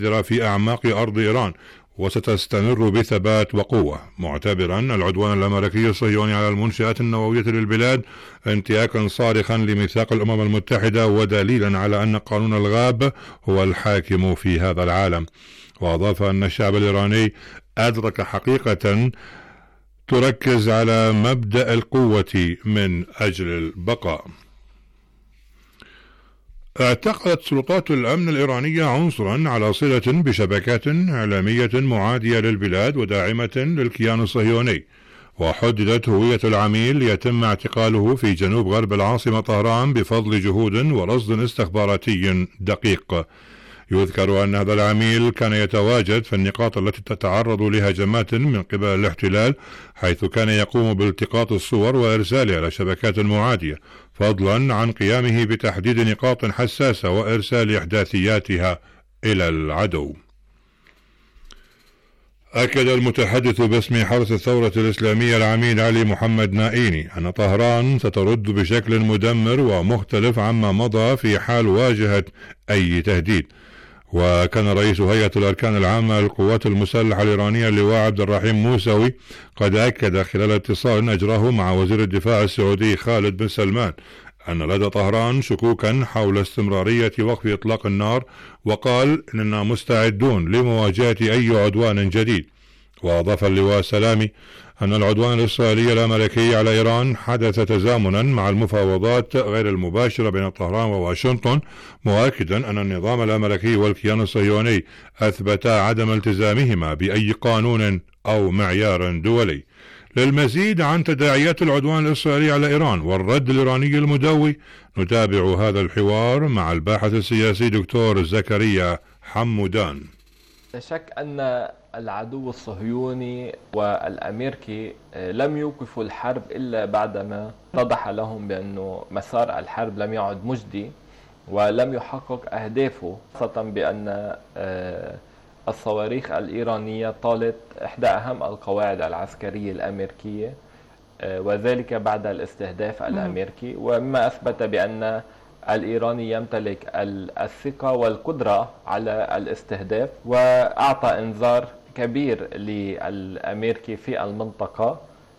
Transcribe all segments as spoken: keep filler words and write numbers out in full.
في أعماق أرض إيران وستستمر بثبات وقوة، معتبرا العدوان الأمريكي الصهيوني على المنشآت النووية للبلاد انتهاكا صارخا لميثاق الأمم المتحدة ودليلا على أن قانون الغاب هو الحاكم في هذا العالم. وأضاف أن الشعب الإيراني أدرك حقيقة تركز على مبدأ القوة من أجل البقاء. اعتقدت سلطات الأمن الإيرانية عنصرا على صلة بشبكات إعلامية معادية للبلاد وداعمة للكيان الصهيوني، وحددت هوية العميل ليتم اعتقاله في جنوب غرب العاصمة طهران بفضل جهود ورصد استخباراتي دقيق. يذكر أن هذا العميل كان يتواجد في النقاط التي تتعرض لهجمات من قبل الاحتلال، حيث كان يقوم بالتقاط الصور وإرسالها إلى شبكات معادية، فضلا عن قيامه بتحديد نقاط حساسة وإرسال إحداثياتها إلى العدو. أكد المتحدث باسم حرس الثورة الإسلامية العميد علي محمد نائيني أن طهران سترد بشكل مدمر ومختلف عما مضى في حال واجهت أي تهديد. وكان رئيس هيئة الأركان العامة للقوات المسلحة الإيرانية اللواء عبد الرحيم موسوي قد أكد خلال اتصال أجراه مع وزير الدفاع السعودي خالد بن سلمان أن لدى طهران شكوكا حول استمرارية وقف إطلاق النار، وقال إننا مستعدون لمواجهة أي عدوان جديد. وأضاف اللواء سلامي أن العدوان الإسرائيلي الأمريكي على إيران حدث تزامنا مع المفاوضات غير المباشرة بين طهران وواشنطن، مؤكدا أن النظام الأمريكي والكيان الصهيوني أثبتا عدم التزامهما بأي قانون أو معيار دولي. للمزيد عن تداعيات العدوان الإسرائيلي على إيران والرد الإيراني المدوي نتابع هذا الحوار مع الباحث السياسي دكتور زكريا حمودان. لا شك أن العدو الصهيوني والأمريكي لم يوقفوا الحرب إلا بعدما اتضح لهم بأنه مسار الحرب لم يعد مجدي ولم يحقق أهدافه، خاصة بأن الصواريخ الإيرانية طالت إحدى أهم القواعد العسكرية الأمريكية، وذلك بعد الاستهداف الأمريكي، ومما أثبت بأن الإيراني يمتلك الثقة والقدرة على الاستهداف، وأعطى إنذار كبير للأمريكي في المنطقة.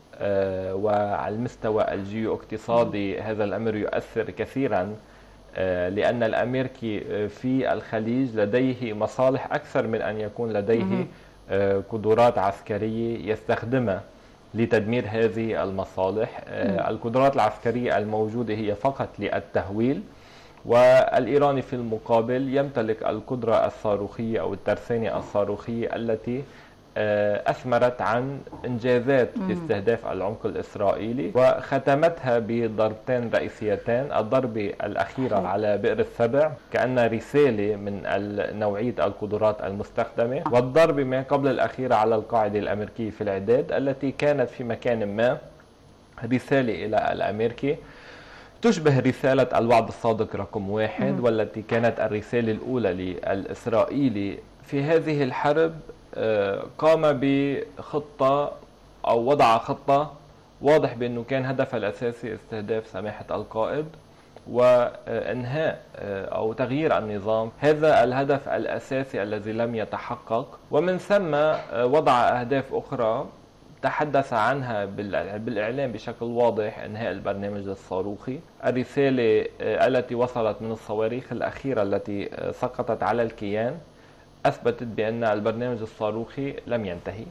وعلى المستوى الجيو اقتصادي هذا الأمر يؤثر كثيرا، لأن الأمريكي في الخليج لديه مصالح أكثر من أن يكون لديه قدرات عسكرية يستخدمها لتدمير هذه المصالح. القدرات العسكرية الموجودة هي فقط للتهويل، والإيراني في المقابل يمتلك القدرة الصاروخية أو الترسانة الصاروخية التي أثمرت عن إنجازات في استهداف العمق الإسرائيلي، وختمتها بضربتين رئيسيتين. الضربة الأخيرة على بئر السبع كأن رسالة من نوعية القدرات المستخدمة، والضربة ما قبل الأخيرة على القاعدة الأمريكية في العداد التي كانت في مكان ما رسالة إلى الأمريكي تشبه رسالة الوعد الصادق رقم واحد، والتي كانت الرسالة الأولى للإسرائيلي في هذه الحرب. قام بخطة أو وضع خطة واضح بأنه كان هدفها الأساسي استهداف سماحة القائد وإنهاء أو تغيير النظام. هذا الهدف الأساسي الذي لم يتحقق، ومن ثم وضع أهداف أخرى تحدث عنها بالإعلام بشكل واضح: إنهاء البرنامج الصاروخي. الرسالة التي وصلت من الصواريخ الأخيرة التي سقطت على الكيان أثبتت بأن البرنامج الصاروخي لم ينتهي.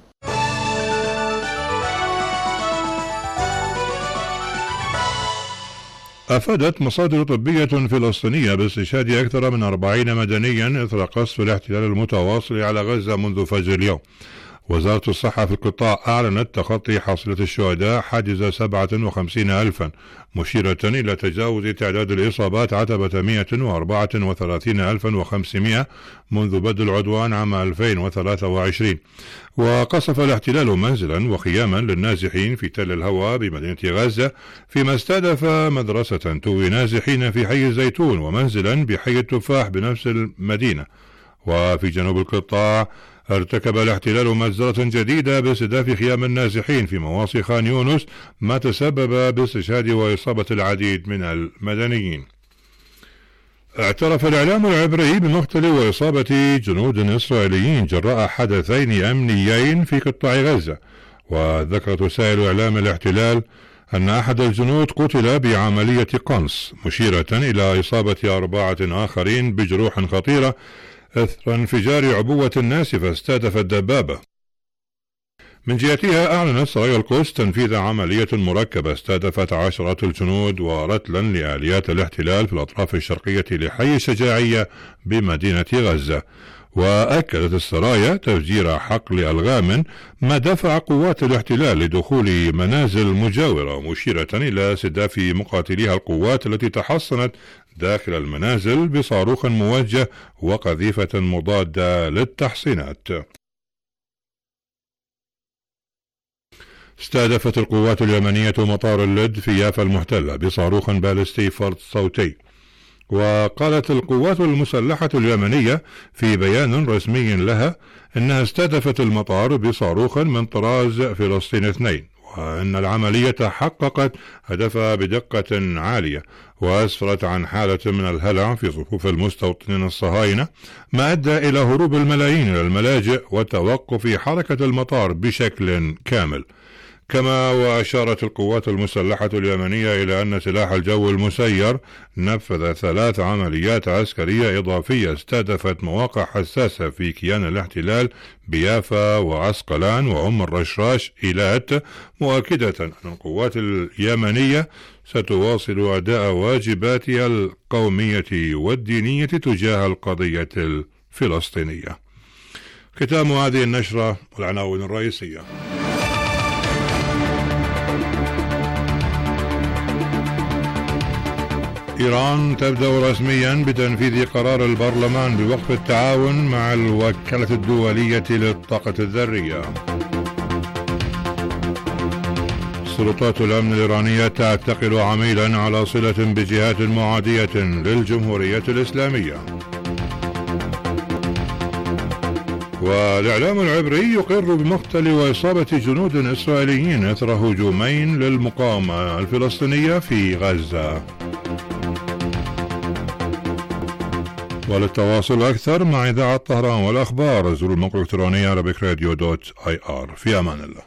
أفادت مصادر طبية فلسطينية باستشهاد أكثر من أربعين مدنيا إثر قصف الاحتلال المتواصل على غزة منذ فجر اليوم. وزارة الصحة في القطاع أعلنت تخطي حصيلة الشهداء حاجز سبعة وخمسين ألفا، مشيرة إلى تجاوز تعداد الإصابات عتبة مئة وأربعة وثلاثين ألفا وخمسمئة منذ بدء العدوان عام ألفين وثلاثة وعشرين. وقصف الاحتلال منزلا وخياما للنازحين في تل الهوى بمدينة غزة، فيما استهدف مدرسة توي نازحين في حي الزيتون ومنزلا بحي التفاح بنفس المدينة. وفي جنوب القطاع ارتكب الاحتلال مجزرة جديدة باستهداف خيام النازحين في مواصي خان يونس، ما تسبب باستشهاد وإصابة العديد من المدنيين. اعترف الإعلام العبري بمقتل وإصابة جنود إسرائيليين جراء حدثين أمنيين في قطاع غزة. وذكرت وسائل إعلام الاحتلال أن أحد الجنود قتل بعملية قنص، مشيرة إلى إصابة أربعة آخرين بجروح خطيرة إثر انفجار عبوة ناسفة استهدفت دبابة. من جهتها أعلنت سرايا القدس تنفيذ عملية مركبة استهدفت عشرات الجنود ورتلا لآليات الاحتلال في الأطراف الشرقية لحي الشجاعية بمدينة غزة. وأكدت السرايا تفجير حقل ألغام ما دفع قوات الاحتلال لدخول منازل مجاورة، مشيرة إلى استهداف مقاتليها القوات التي تحصنت داخل المنازل بصاروخ موجه وقذيفة مضادة للتحصينات. استهدفت القوات اليمنية مطار اللد في يافا المحتلة بصاروخ باليستي فرد صوتي. وقالت القوات المسلحة اليمنية في بيان رسمي لها إنها استهدفت المطار بصاروخ من طراز فلسطين اثنين، وأن العملية حققت هدفها بدقة عالية وأسفرت عن حالة من الهلع في صفوف المستوطنين الصهاينة، ما أدى إلى هروب الملايين إلى الملاجئ وتوقف حركة المطار بشكل كامل. كما وأشارت القوات المسلحة اليمنية إلى أن سلاح الجو المسير نفذ ثلاث عمليات عسكرية إضافية استهدفت مواقع حساسة في كيان الاحتلال بيافا وعسقلان وأم الرشراش إيلات، مؤكدة أن القوات اليمنية ستواصل أداء واجباتها القومية والدينية تجاه القضية الفلسطينية. ختام هذه النشرة والعناوين الرئيسية. إيران تبدأ رسميا بتنفيذ قرار البرلمان بوقف التعاون مع الوكالة الدولية للطاقة الذرية. سلطات الأمن الإيرانية تعتقل عميلا على صلة بجهات معادية للجمهورية الإسلامية. والإعلام العبري يقر بمقتل وإصابة جنود إسرائيليين إثر هجومين للمقاومة الفلسطينية في غزة. وللتواصل أكثر مع إذاعة طهران والأخبار زوروا الموقع الإلكتروني عربيك راديو دوت آي آر. في أمان الله.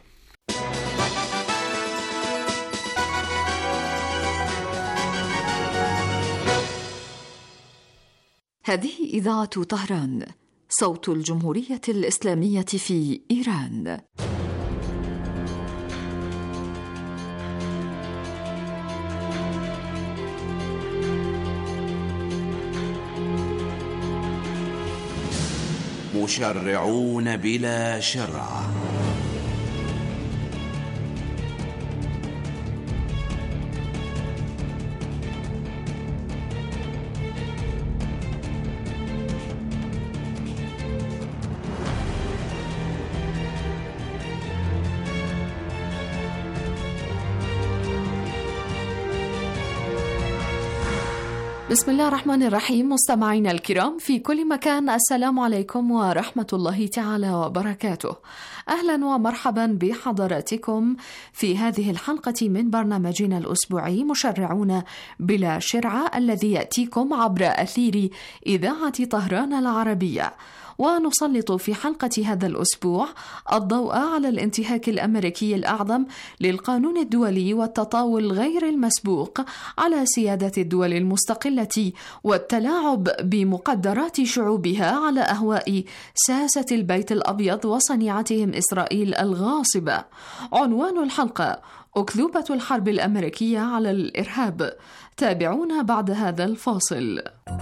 هذه إذاعة طهران، صوت الجمهورية الإسلامية في إيران. مشرعون بلا شرع. بسم الله الرحمن الرحيم. مستمعينا الكرام في كل مكان، السلام عليكم ورحمة الله تعالى وبركاته. أهلا ومرحبا بحضراتكم في هذه الحلقة من برنامجنا الأسبوعي مشرعون بلا شرع، الذي يأتيكم عبر أثير إذاعة طهران العربية. ونسلط في حلقة هذا الأسبوع الضوء على الانتهاك الأمريكي الأعظم للقانون الدولي والتطاول غير المسبوق على سيادة الدول المستقلة والتلاعب بمقدرات شعوبها على أهواء ساسة البيت الأبيض وصنيعتهم إسرائيل الغاصبة. عنوان الحلقة: أكذوبة الحرب الأمريكية على الإرهاب. تابعونا بعد هذا الفاصل.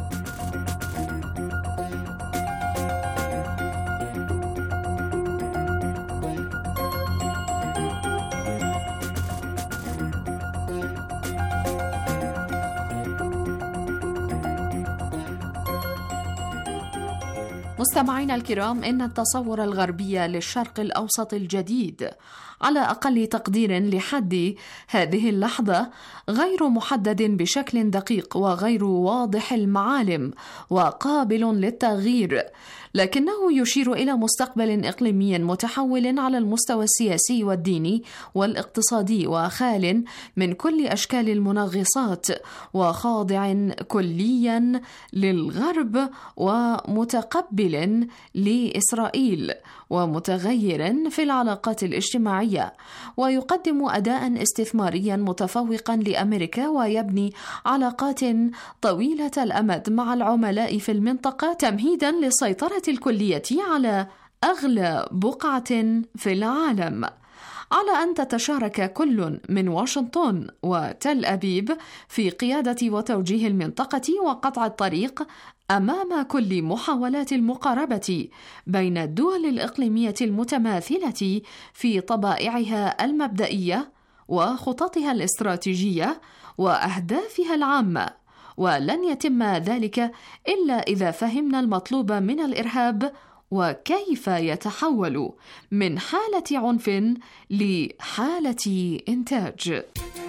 مستمعينا الكرام، إن التصور الغربي للشرق الأوسط الجديد على أقل تقدير لحد هذه اللحظة غير محدد بشكل دقيق وغير واضح المعالم وقابل للتغيير، لكنه يشير إلى مستقبل إقليمي متحول على المستوى السياسي والديني والاقتصادي وخال من كل أشكال المنغصات وخاضع كليا للغرب ومتقبل لإسرائيل ومتغير في العلاقات الاجتماعية، ويقدم أداء استثماريا متفوقا لأمريكا ويبني علاقات طويلة الأمد مع العملاء في المنطقة تمهيدا للسيطرة الكلية على أغلى بقعة في العالم. على أن تتشارك كل من واشنطن وتل أبيب في قيادة وتوجيه المنطقة وقطع الطريق أمام كل محاولات المقاربة بين الدول الإقليمية المتماثلة في طبائعها المبدئية وخططها الاستراتيجية وأهدافها العامة، ولن يتم ذلك إلا إذا فهمنا المطلوب من الإرهاب وكيف يتحول من حالة عنف لحالة إنتاج.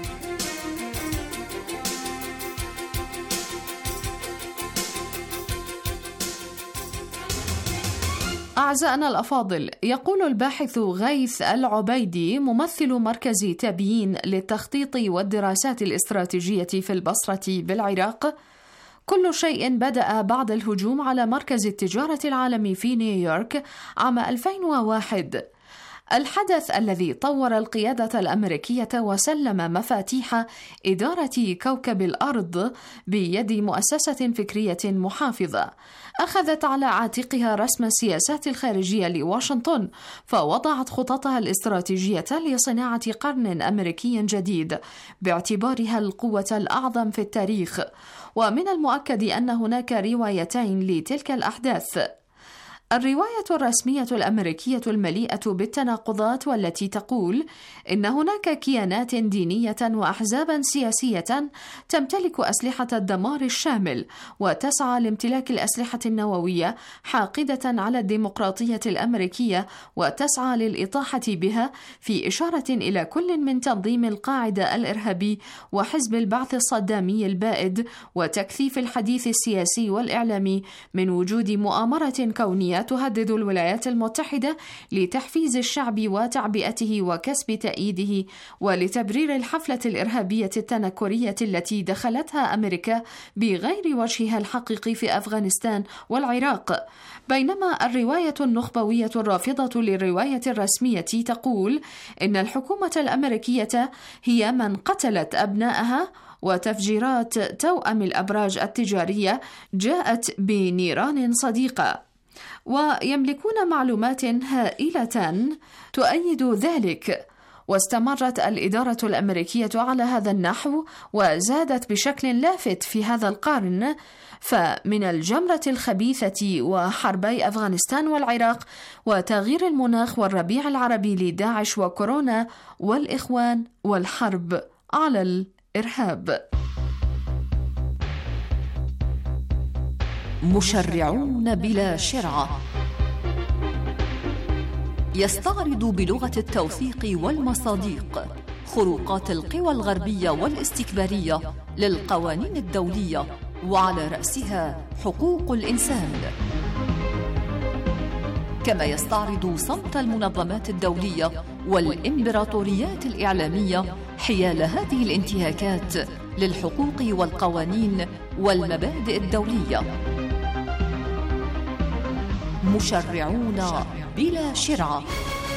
أعزائنا الأفاضل، يقول الباحث غيث العبيدي ممثل مركز تبيين للتخطيط والدراسات الاستراتيجية في البصرة بالعراق: كل شيء بدأ بعد الهجوم على مركز التجارة العالمي في نيويورك عام ألفين وواحد، الحدث الذي طور القيادة الأمريكية وسلم مفاتيح إدارة كوكب الأرض بيد مؤسسة فكرية محافظة أخذت على عاتقها رسم السياسات الخارجية لواشنطن، فوضعت خططها الاستراتيجية لصناعة قرن أمريكي جديد باعتبارها القوة الأعظم في التاريخ. ومن المؤكد أن هناك روايتين لتلك الأحداث: الرواية الرسمية الأمريكية المليئة بالتناقضات والتي تقول إن هناك كيانات دينية وأحزابا سياسية تمتلك أسلحة الدمار الشامل وتسعى لامتلاك الأسلحة النووية، حاقدة على الديمقراطية الأمريكية وتسعى للإطاحة بها، في إشارة إلى كل من تنظيم القاعدة الإرهابي وحزب البعث الصدامي البائد وتكثيف الحديث السياسي والإعلامي من وجود مؤامرة كونية تهدد الولايات المتحدة لتحفيز الشعب وتعبئته وكسب تأييده، ولتبرير الحفلة الإرهابية التنكرية التي دخلتها أمريكا بغير وجهها الحقيقي في أفغانستان والعراق. بينما الرواية النخبوية الرافضة للرواية الرسمية تقول إن الحكومة الأمريكية هي من قتلت أبنائها، وتفجيرات توأم الأبراج التجارية جاءت بنيران صديقة، ويملكون معلومات هائلة تؤيد ذلك. واستمرت الإدارة الأمريكية على هذا النحو وزادت بشكل لافت في هذا القرن، فمن الجمرة الخبيثة وحربي أفغانستان والعراق وتغيير المناخ والربيع العربي لداعش وكورونا والإخوان والحرب على الإرهاب. مشرعون بلا شرعة يستعرض بلغة التوثيق والمصادق خروقات القوى الغربية والاستكبارية للقوانين الدولية، وعلى رأسها حقوق الإنسان، كما يستعرض صمت المنظمات الدولية والإمبراطوريات الإعلامية حيال هذه الانتهاكات للحقوق والقوانين والمبادئ الدولية. مشرعون بلا شرعة.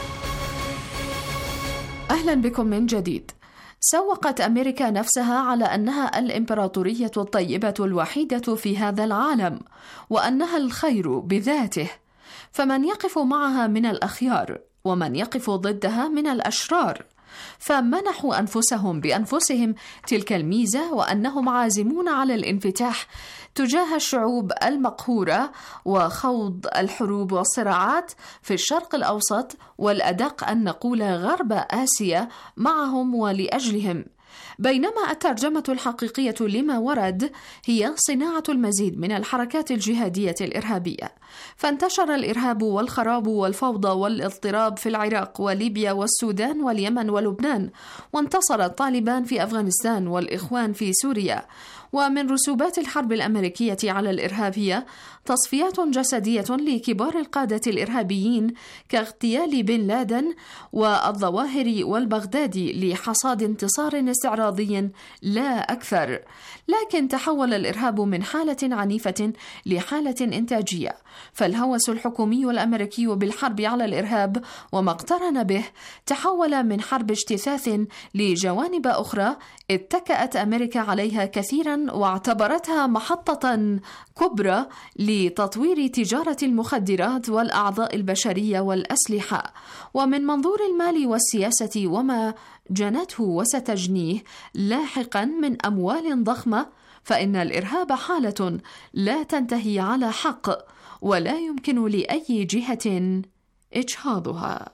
أهلا بكم من جديد. سوقت أمريكا نفسها على أنها الإمبراطورية الطيبة الوحيدة في هذا العالم، وأنها الخير بذاته، فمن يقف معها من الأخيار ومن يقف ضدها من الأشرار، فمنحوا أنفسهم بأنفسهم تلك الميزة، وأنهم عازمون على الانفتاح تجاه الشعوب المقهورة وخوض الحروب والصراعات في الشرق الأوسط، والأدق أن نقول غرب آسيا، معهم ولأجلهم. بينما الترجمة الحقيقية لما ورد هي صناعة المزيد من الحركات الجهادية الإرهابية، فانتشر الإرهاب والخراب والفوضى والاضطراب في العراق وليبيا والسودان واليمن ولبنان، وانتصر الطالبان في أفغانستان والإخوان في سوريا، ومن رسوبات الحرب الأمريكية على الإرهاب هي تصفيات جسدية لكبار القادة الإرهابيين كاغتيال بن لادن والظواهري والبغدادي لحصاد انتصار استعراضي لا أكثر. لكن تحول الإرهاب من حالة عنيفة لحالة إنتاجية، فالهوس الحكومي الأمريكي بالحرب على الإرهاب وما اقترن به تحول من حرب اجتثاث لجوانب أخرى اتكأت أمريكا عليها كثيرا واعتبرتها محطة كبرى لتطوير تجارة المخدرات والأعضاء البشرية والأسلحة. ومن منظور المال والسياسة وما جنته وستجنيه لاحقا من أموال ضخمة، فإن الإرهاب حالة لا تنتهي على حق ولا يمكن لأي جهة إجهاضها.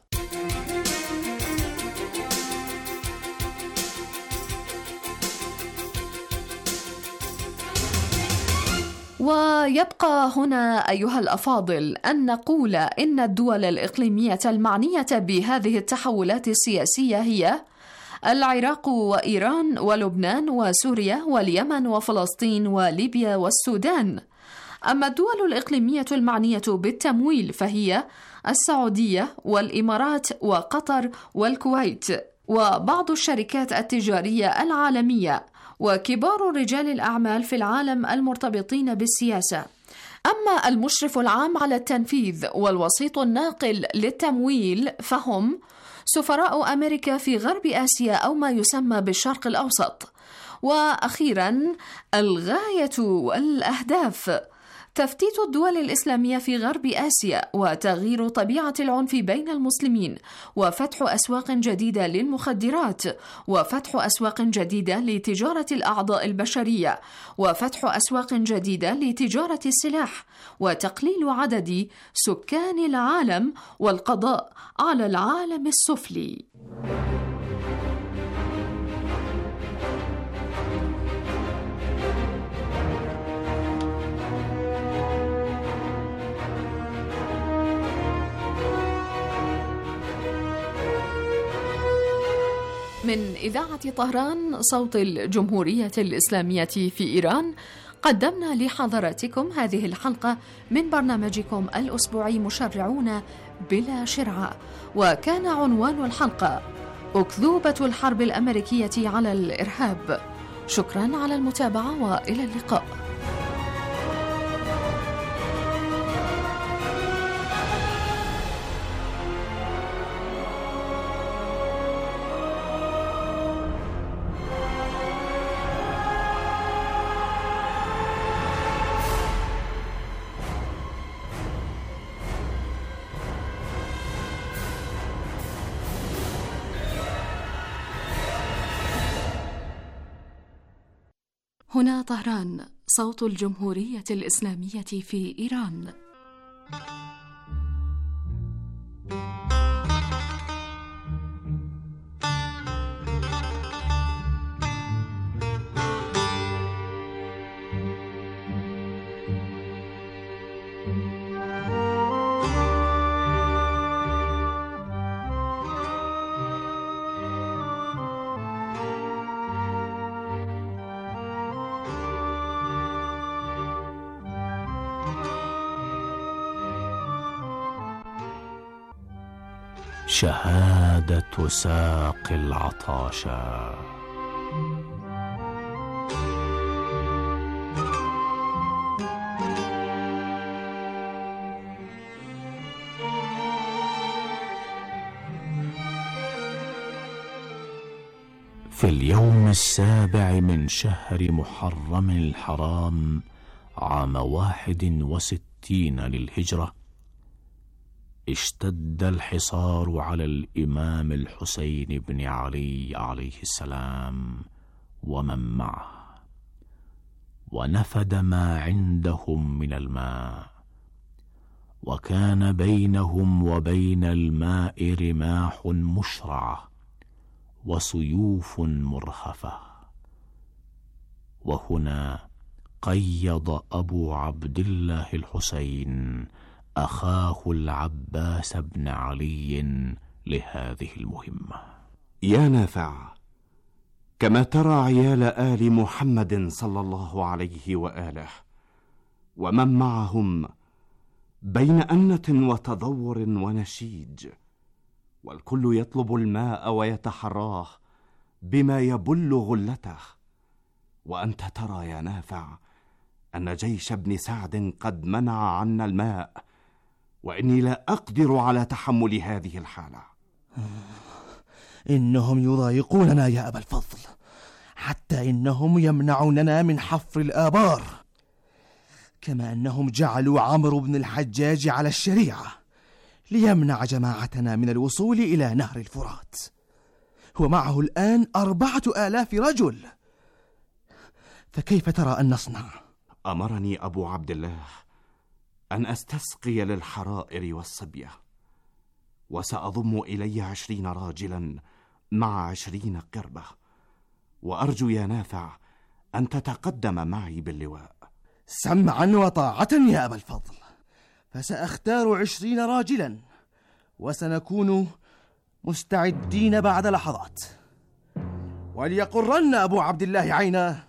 ويبقى هنا أيها الأفاضل أن نقول إن الدول الإقليمية المعنية بهذه التحولات السياسية هي العراق وإيران ولبنان وسوريا واليمن وفلسطين وليبيا والسودان. أما الدول الإقليمية المعنية بالتمويل فهي السعودية والإمارات وقطر والكويت وبعض الشركات التجارية العالمية وكبار رجال الأعمال في العالم المرتبطين بالسياسة. أما المشرف العام على التنفيذ والوسيط الناقل للتمويل فهم سفراء أمريكا في غرب آسيا أو ما يسمى بالشرق الأوسط. وأخيرا الغاية والأهداف: تفتيت الدول الإسلامية في غرب آسيا وتغيير طبيعة العنف بين المسلمين وفتح أسواق جديدة للمخدرات وفتح أسواق جديدة لتجارة الأعضاء البشرية وفتح أسواق جديدة لتجارة السلاح وتقليل عدد سكان العالم والقضاء على العالم السفلي. من إذاعة طهران صوت الجمهورية الإسلامية في إيران، قدمنا لحضراتكم هذه الحلقة من برنامجكم الأسبوعي مشرعون بلا شرعة، وكان عنوان الحلقة أكذوبة الحرب الأمريكية على الإرهاب. شكرا على المتابعة وإلى اللقاء. هنا طهران صوت الجمهورية الإسلامية في إيران. شهادة ساقي العطاشا. في اليوم السابع من شهر محرم الحرام عام واحد وستين للهجرة، اشتد الحصار على الإمام الحسين بن علي عليه السلام ومن معه، ونفد ما عندهم من الماء، وكان بينهم وبين الماء رماح مشرعة وسيوف مرخفة. وهنا قيض أبو عبد الله الحسين أخاه العباس بن علي لهذه المهمة. يا نافع، كما ترى عيال آل محمد صلى الله عليه وآله ومن معهم بين أنة وتضور ونشيج، والكل يطلب الماء ويتحراه بما يبل غلته، وأنت ترى يا نافع أن جيش ابن سعد قد منع عنا الماء، وإني لا أقدر على تحمل هذه الحالة. إنهم يضايقوننا يا أبا الفضل، حتى إنهم يمنعوننا من حفر الآبار، كما أنهم جعلوا عمرو بن الحجاج على الشريعة ليمنع جماعتنا من الوصول إلى نهر الفرات، ومعه الآن أربعة آلاف رجل، فكيف ترى أن نصنع؟ أمرني أبو عبد الله أن أستسقي للحرائر والصبية، وسأضم إلي عشرين راجلا مع عشرين قربة، وأرجو يا نافع أن تتقدم معي باللواء. سمعا وطاعة يا أبا الفضل، فسأختار عشرين راجلا، وسنكون مستعدين بعد لحظات، وليقرن أبو عبد الله عيناه.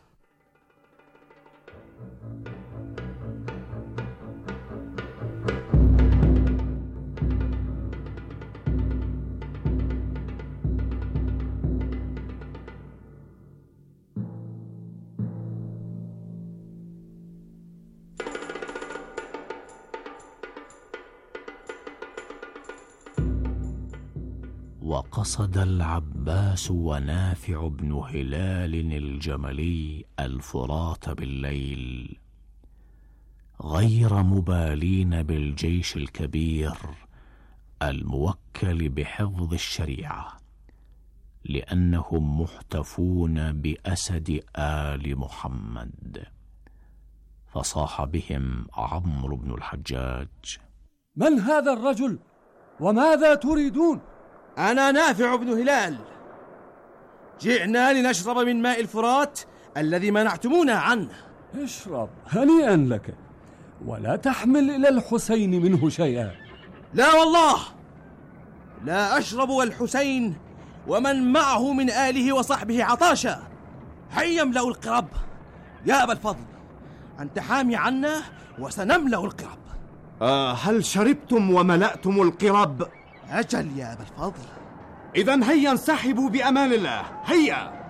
وقصد العباس ونافع بن هلال الجملي الفرات بالليل، غير مبالين بالجيش الكبير الموكل بحفظ الشريعة، لأنهم محتفون بأسد آل محمد. فصاح بهم عمرو بن الحجاج: من هذا الرجل وماذا تريدون؟ أنا نافع بن هلال، جئنا لنشرب من ماء الفرات الذي منعتمونا عنه. اشرب هنيئا لك، ولا تحمل إلى الحسين منه شيئا. لا والله، لا أشرب والحسين ومن معه من آله وصحبه عطاشا. هيا املأوا القرب يا أبا الفضل، أنت حامي عنا وسنملأ القرب. آه هل شربتم وملأتم القرب؟ أجل يا أبا الفضل. إذن هيا انسحبوا بأمان الله، هيا.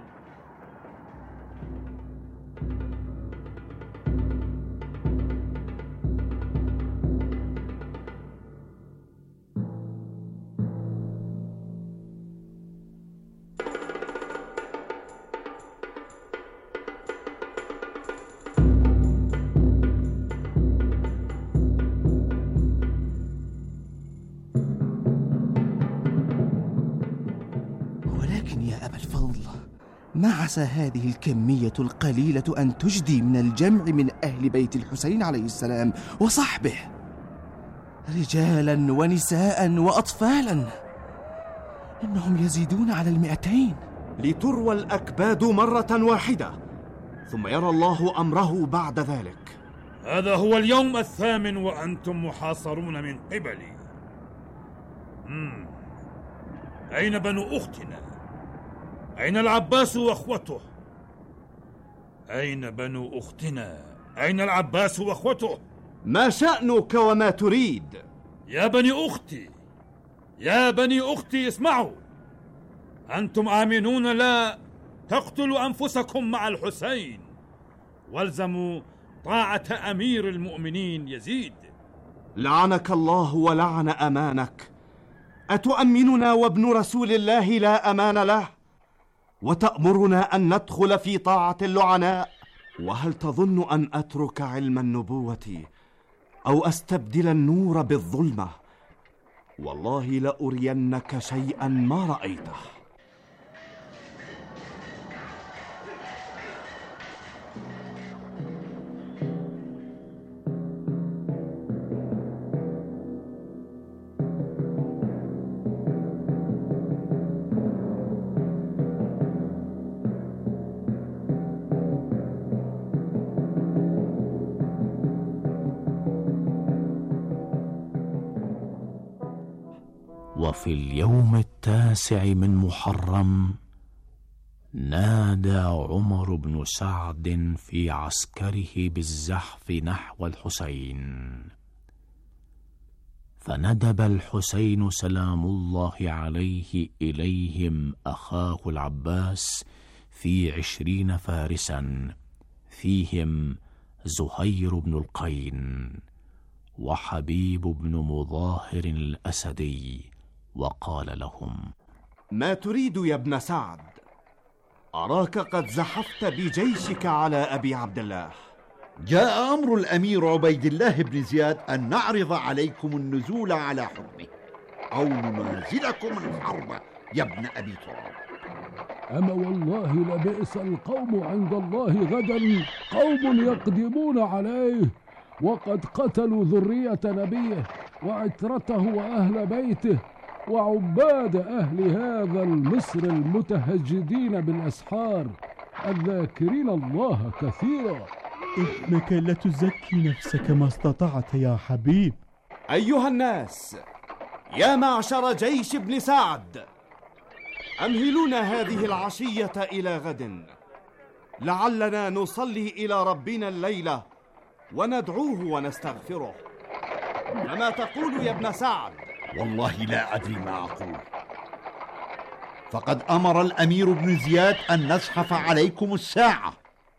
ما عسى هذه الكمية القليلة أن تجدي من الجمع من أهل بيت الحسين عليه السلام وصحبه، رجالا ونساء وأطفالا، إنهم يزيدون على المئتين. لتروى الأكباد مرة واحدة، ثم يرى الله أمره بعد ذلك. هذا هو اليوم الثامن وأنتم محاصرون من قبلي. مم. أين بنو أختنا؟ أين العباس وأخوته؟ أين بنو أختنا؟ أين العباس وأخوته؟ ما شأنك وما تريد؟ يا بني أختي، يا بني أختي اسمعوا، أنتم آمنون لا تقتلوا أنفسكم مع الحسين، والزموا طاعة أمير المؤمنين يزيد. لعنك الله ولعن أمانك، أتؤمننا وابن رسول الله لا أمان له، وتأمرنا أن ندخل في طاعة اللعناء؟ وهل تظن أن أترك علم النبوة أو أستبدل النور بالظلمة؟ والله لأرينك شيئا ما رأيته. وفي اليوم التاسع من محرم نادى عمر بن سعد في عسكره بالزحف نحو الحسين، فندب الحسين سلام الله عليه إليهم أخاه العباس في عشرين فارسا، فيهم زهير بن القين وحبيب بن مظاهر الأسدي، وقال لهم: ما تريد يا ابن سعد؟ أراك قد زحفت بجيشك على أبي عبد الله. جاء أمر الأمير عبيد الله بن زياد أن نعرض عليكم النزول على حكمه أو ننازلكم الحرب يا ابن أبي تراب. أما والله لبئس القوم عند الله غدا قوم يقدمون عليه وقد قتلوا ذرية نبيه وعترته وأهل بيته وعباد أهل هذا المصر المتهجدين بالأسحار الذاكرين الله كثيرا. إنك لتزكي نفسك ما استطعت يا حبيب. أيها الناس، يا معشر جيش ابن سعد، أمهلونا هذه العشية إلى غد، لعلنا نصلي إلى ربنا الليلة وندعوه ونستغفره. فما تقول يا ابن سعد؟ والله لا أدري ما أقول، فقد أمر الأمير بن زياد أن نزحف عليكم الساعة.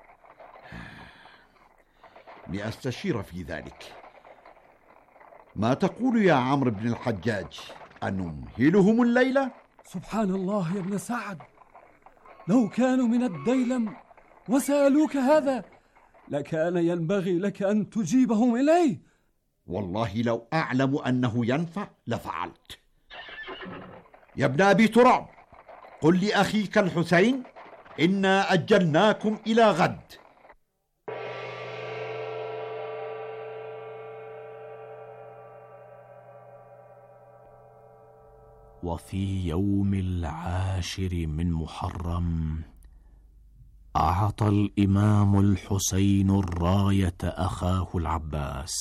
لأستشير في ذلك. ما تقول يا عمرو بن الحجاج؟ أن نمهلهم الليلة؟ سبحان الله يا ابن سعد، لو كانوا من الديلم وسألوك هذا لكان ينبغي لك أن تجيبهم إليه. والله لو أعلم أنه ينفع لفعلت. يا ابن أبي تراب، قل لأخيك الحسين إنا أجلناكم إلى غد. وفي يوم العاشر من محرم أعطى الإمام الحسين الراية أخاه العباس،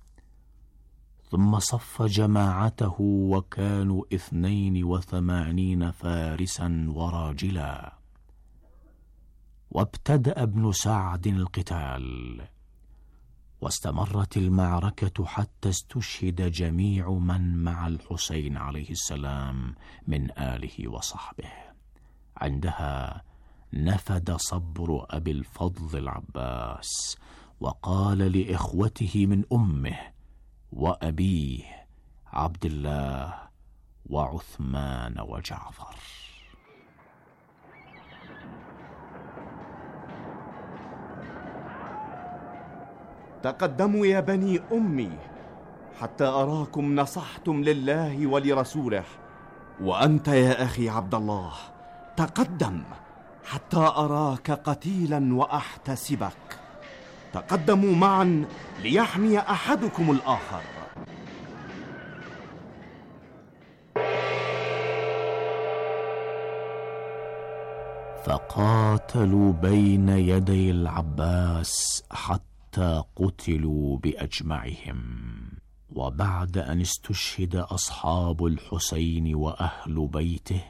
ثم صف جماعته وكانوا اثنين وثمانين فارسا وراجلا، وابتدأ ابن سعد القتال، واستمرت المعركة حتى استشهد جميع من مع الحسين عليه السلام من آله وصحبه. عندها نفد صبر أبي الفضل العباس، وقال لإخوته من أمه وأبيه عبد الله وعثمان وجعفر: تقدموا يا بني أمي حتى أراكم نصحتم لله ولرسوله. وأنت يا أخي عبد الله، تقدم حتى أراك قتيلا وأحتسبك. تقدموا معا ليحمي أحدكم الآخر. فقاتلوا بين يدي العباس حتى قتلوا بأجمعهم. وبعد أن استشهد أصحاب الحسين وأهل بيته،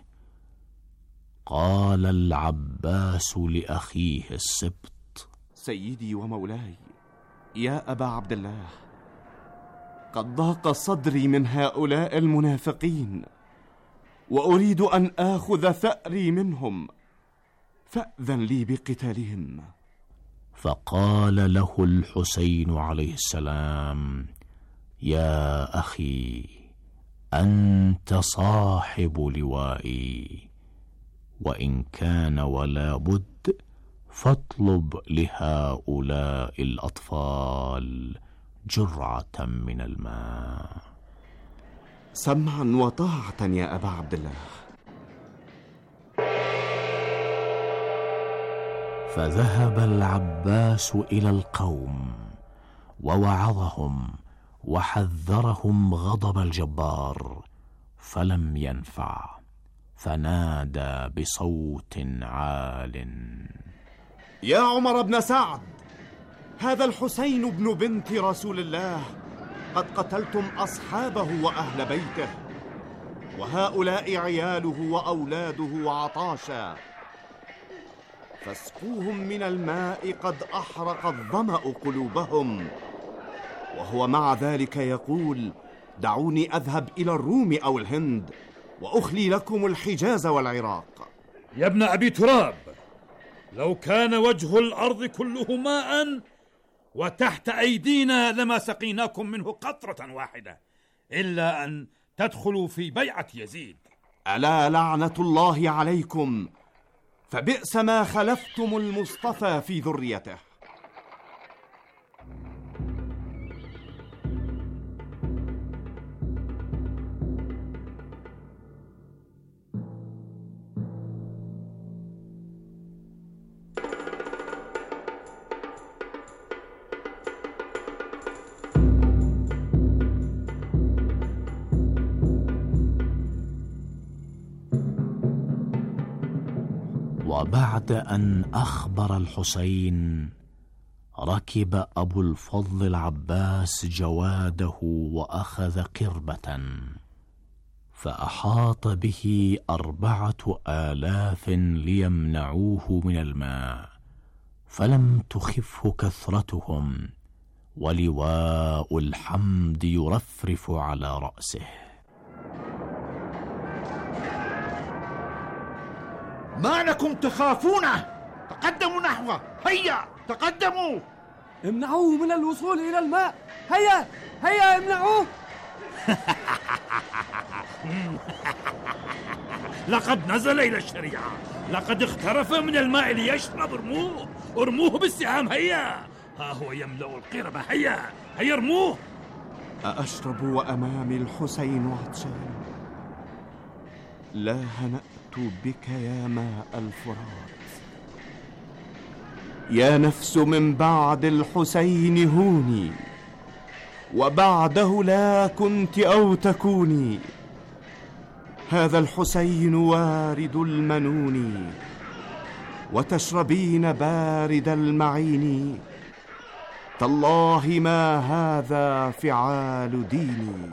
قال العباس لأخيه السبط: سيدي ومولاي يا أبا عبد الله، قد ضاق صدري من هؤلاء المنافقين، وأريد أن آخذ ثأري منهم، فأذن لي بقتالهم. فقال له الحسين عليه السلام: يا أخي، أنت صاحب لوائي، وإن كان ولا بد فاطلب لهؤلاء الأطفال جرعة من الماء. سمعا وطاعة يا أبا عبد الله. فذهب العباس إلى القوم ووعظهم وحذرهم غضب الجبار، فلم ينفع، فنادى بصوت عال: يا عمر بن سعد، هذا الحسين بن بنت رسول الله قد قتلتم أصحابه وأهل بيته، وهؤلاء عياله وأولاده وعطاشا، فاسقوهم من الماء قد أحرق الظمأ قلوبهم. وهو مع ذلك يقول: دعوني أذهب إلى الروم أو الهند وأخلي لكم الحجاز والعراق. يا ابن أبي تراب، لو كان وجه الأرض كله ماء وتحت أيدينا لما سقيناكم منه قطرة واحدة، إلا أن تدخلوا في بيعة يزيد. ألا لعنة الله عليكم، فبئس ما خلفتم المصطفى في ذريته. وبعد أن أخبر الحسين، ركب أبو الفضل العباس جواده وأخذ قربة، فأحاط به أربعة آلاف ليمنعوه من الماء، فلم تخفه كثرتهم، ولواء الحمد يرفرف على رأسه. ما لكم تخافونه؟ تقدموا نحوه، هيا تقدموا. امنعوه من الوصول إلى الماء، هيا هيا امنعوه. لقد نزل إلى الشريعة، لقد اخترف من الماء ليشرب. ارموه ارموه بالسهام، هيا. ها هو يملأ القربة، هيا هيا ارموه. أأشرب وأمامي الحسين عطشان؟ لا هنأت بك يا ماء الفرات. يا نفس من بعد الحسين هوني، وبعده لا كنت أو تكوني. هذا الحسين وارد المنون، وتشربين بارد المعين. تالله ما هذا فعال ديني.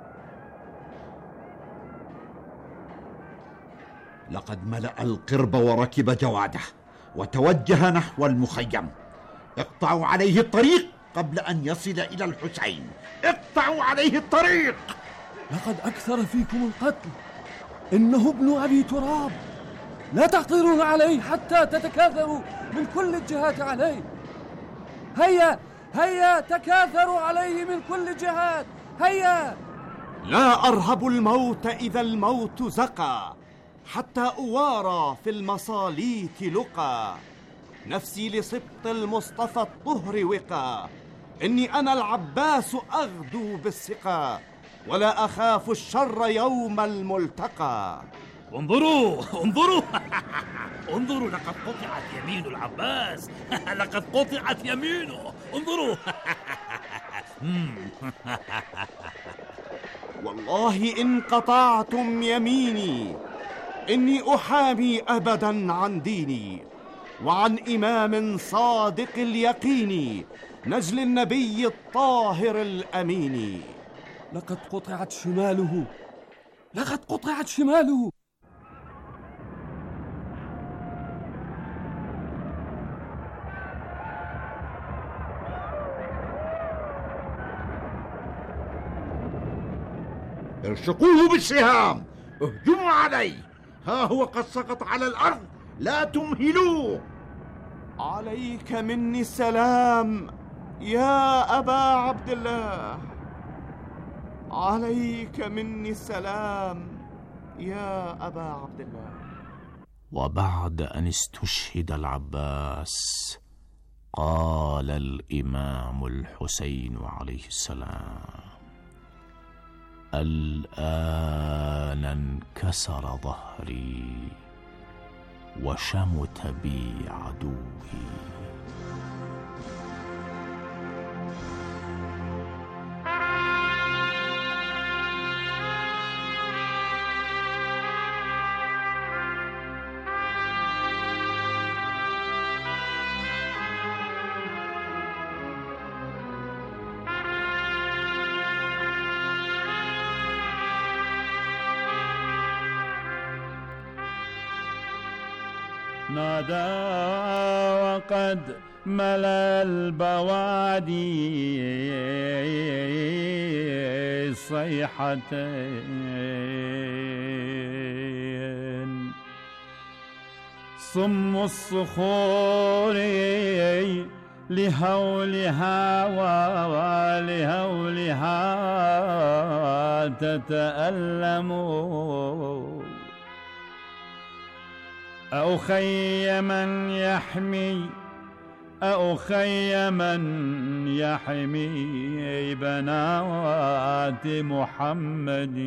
لقد ملأ القرب وركب جواده وتوجه نحو المخيم. اقطعوا عليه الطريق قبل أن يصل إلى الحسين، اقطعوا عليه الطريق. لقد أكثر فيكم القتل، إنه ابن أبي تراب. لا تحضرون عليه حتى تتكاثروا من كل الجهات عليه. هيا هيا تكاثروا عليه من كل الجهات، هيا. لا أرهب الموت إذا الموت زقى، حتى أوارى في المصاليت لقى. نفسي لسبط المصطفى الطهر وقى. إني أنا العباس أغدو بالسقى، ولا أخاف الشر يوم الملتقى. انظروا انظروا انظروا، لقد قطعت يمين العباس. لقد قطعت يمينه، انظروا. والله إن قطعتم يميني، إني أحامي أبدا عن ديني، وعن إمام صادق اليقين، نجل النبي الطاهر الأمين. لقد قطعت شماله، لقد قطعت شماله. ارشقوه بالسهام، اهجموا عليه. ها هو قد سقط على الأرض، لا تمهلوه. عليك مني السلام يا أبا عبد الله، عليك مني السلام يا أبا عبد الله. وبعد أن استشهد العباس، قال الإمام الحسين عليه السلام: الآن انكسر ظهري وشمت بي عدوي. نادى وقد ملا البوادي صيحتين صم الصخور لهولها ولهولها تتألم أخي من يحمي أخي من يحمي بنات محمد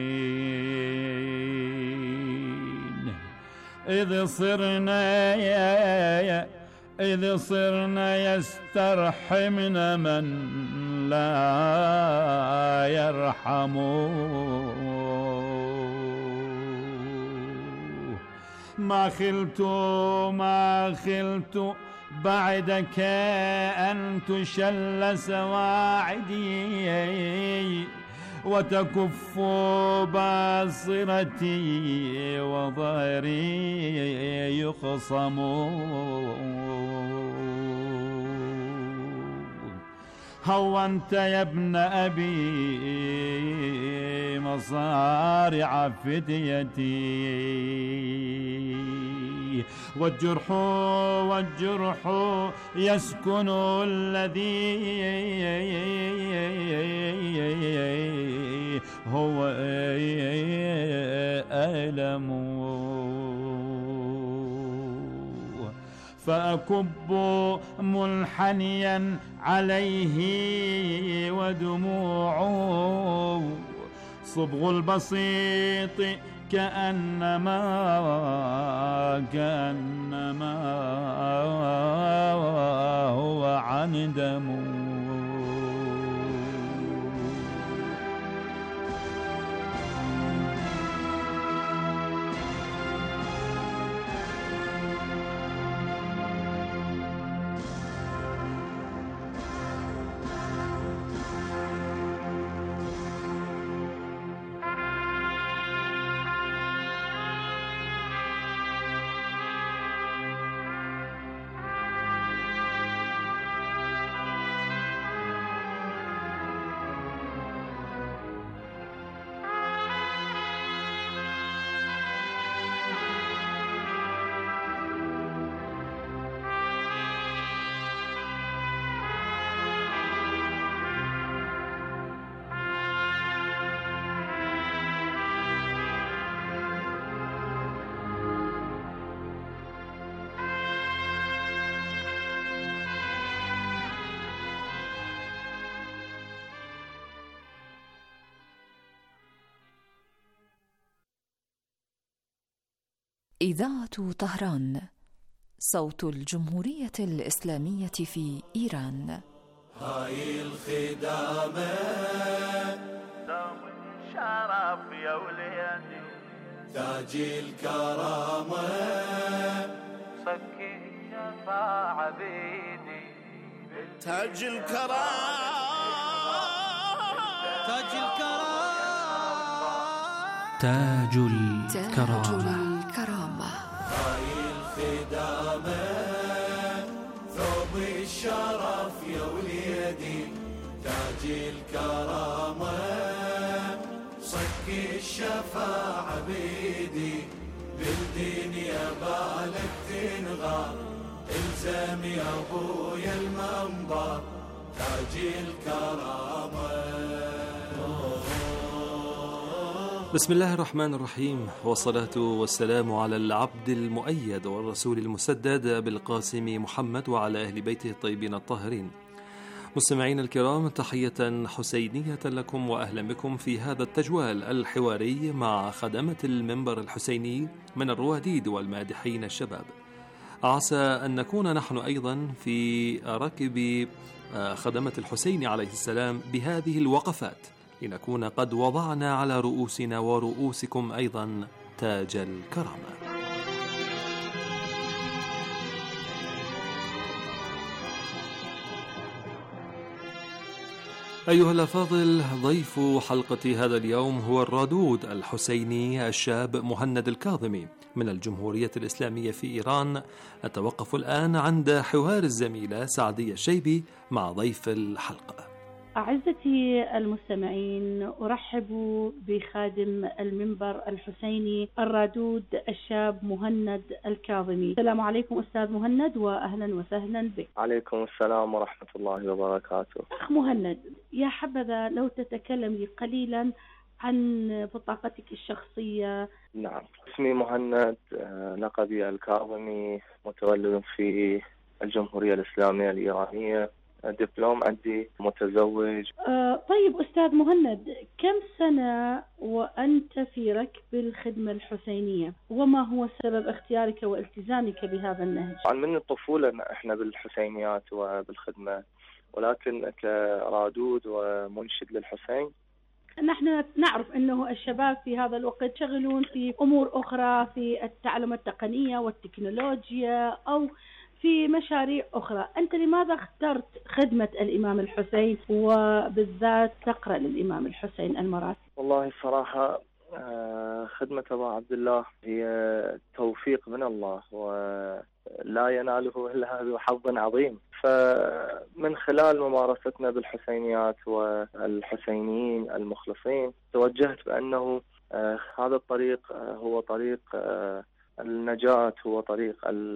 إذ صرنا إذ صرنا يسترحمن من لا يرحم ما خلت ما خلت بعدك أن تشل سواعدي وتكف باصرتي وظهري يخصم هونت يا ابن أبي مصارع فتيتي والجرح والجرح يسكن الذي هو ألم فأكب منحنيا عليه ودموعه صبغ البسيط كأنما كأنما هو عن دم إذاعة طهران، صوت الجمهورية الإسلامية في إيران. هاي الخدامة دوم الشرف يا وليدي، تاج الكرامة صكي الشفاعة بيدي، تاج الكرامة تاج الكرامة تاج الكرامة هاي الخدامة ثوب الشرف يا وليدي، تاج الكرامة صك الشفاعة بيدي، بالدين يا بالك تنغار الزم يا ابويا المنبر، تاج الكرامة. بسم الله الرحمن الرحيم، والصلاة والسلام على العبد المؤيد والرسول المسدد بالقاسم محمد وعلى أهل بيته الطيبين الطاهرين. مستمعين الكرام، تحية حسينية لكم وأهلا بكم في هذا التجوال الحواري مع خدمة المنبر الحسيني من الرواديد والمادحين الشباب. عسى أن نكون نحن أيضا في ركب خدمة الحسين عليه السلام بهذه الوقفات، لنكون قد وضعنا على رؤوسنا ورؤوسكم أيضا تاج الكرامة. أيها الأفاضل، ضيف حلقة هذا اليوم هو الرادود الحسيني الشاب مهند الكاظمي من الجمهورية الإسلامية في إيران. نتوقف الآن عند حوار الزميلة سعدية الشيبي مع ضيف الحلقة. أعزتي المستمعين، أرحب بخادم المنبر الحسيني الرادود الشاب مهند الكاظمي. السلام عليكم أستاذ مهند، وأهلا وسهلا بك. عليكم السلام ورحمة الله وبركاته. أخ مهند، يا حبذا لو تتكلم لي قليلا عن بطاقتك الشخصية. نعم، اسمي مهند، لقبي الكاظمي، متولد في الجمهورية الإسلامية الإيرانية، دبلوم عندي، متزوج. آه طيب أستاذ مهند، كم سنة وأنت في ركب الخدمة الحسينية، وما هو سبب اختيارك والتزامك بهذا النهج؟ طبعا من الطفولة احنا بالحسينيات وبالخدمة، ولكن كرادود ومنشد للحسين نحن نعرف أنه الشباب في هذا الوقت يشغلون في أمور أخرى، في التعلم التقنية والتكنولوجيا أو في مشاريع أخرى. أنت لماذا اخترت خدمة الإمام الحسين وبالذات تقرأ للإمام الحسين المراتب؟ والله صراحة خدمة أبا عبد الله هي توفيق من الله، ولا يناله إلا ذو حظ عظيم. فمن خلال ممارستنا بالحسينيات والحسينيين المخلصين توجهت بأنه هذا الطريق هو طريق النجاة، هو طريق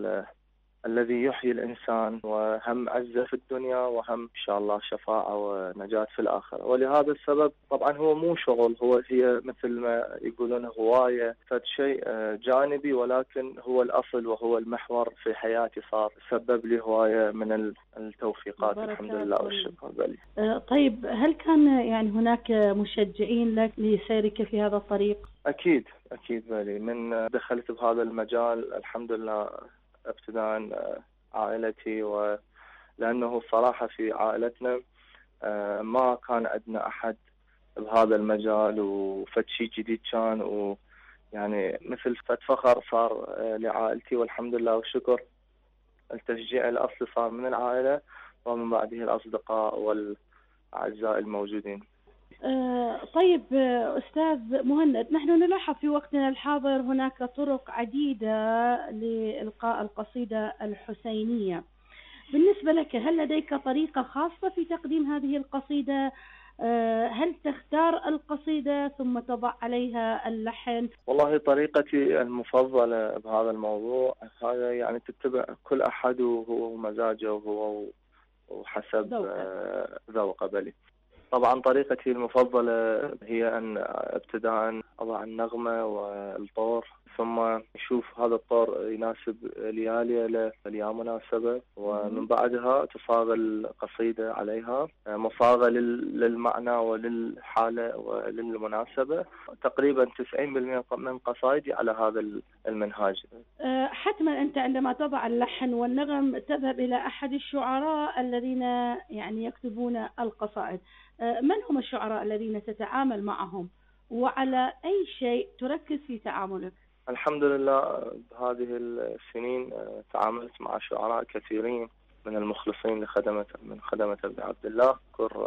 الذي يحيي الإنسان، وهم عزة في الدنيا وهم إن شاء الله شفاعة ونجاة في الآخرة. ولهذا السبب طبعا هو مو شغل، هو هي مثل ما يقولون هواية، فشيء جانبي، ولكن هو الأصل وهو المحور في حياتي، صار سبب لي هواية من التوفيقات الحمد لله والشكر بلي. طيب، هل كان يعني هناك مشجعين لك لسيرك في هذا الطريق؟ أكيد أكيد بلي. من دخلت بهذا المجال الحمد لله ابتداء عائلتي، ولأنه الصراحة في عائلتنا ما كان عندنا أحد بهذا المجال، وفتشي جديد كان، ويعني مثل فت فخر صار لعائلتي، والحمد لله والشكر التشجيع الأصلي صار من العائلة ومن بعده الأصدقاء والأعزاء الموجودين. آه طيب أستاذ مهند، نحن نلاحظ في وقتنا الحاضر هناك طرق عديدة لإلقاء القصيدة الحسينية. بالنسبة لك، هل لديك طريقة خاصة في تقديم هذه القصيدة؟ آه هل تختار القصيدة ثم تضع عليها اللحن؟ والله طريقتي المفضلة بهذا الموضوع هذا يعني تتبع كل أحد وهو مزاجه وهو وحسب ذوقه. بلي طبعا طريقتي المفضلة هي أن ابتداء أضع النغمة والطور، ثم أشوف هذا الطور يناسب ليالي ليا مناسبة، ومن بعدها تصاغ القصيدة عليها مصاغة للمعنى وللحالة وللمناسبة. تقريبا تسعين بالمئة من قصائدي على هذا المنهاج. حتما أنت عندما تضع اللحن والنغم تذهب إلى أحد الشعراء الذين يعني يكتبون القصائد. من هم الشعراء الذين تتعامل معهم، وعلى أي شيء تركز في تعاملك؟ الحمد لله بهذه السنين تعاملت مع شعراء كثيرين من المخلصين لخدمة من خدمة ابن عبد الله، كر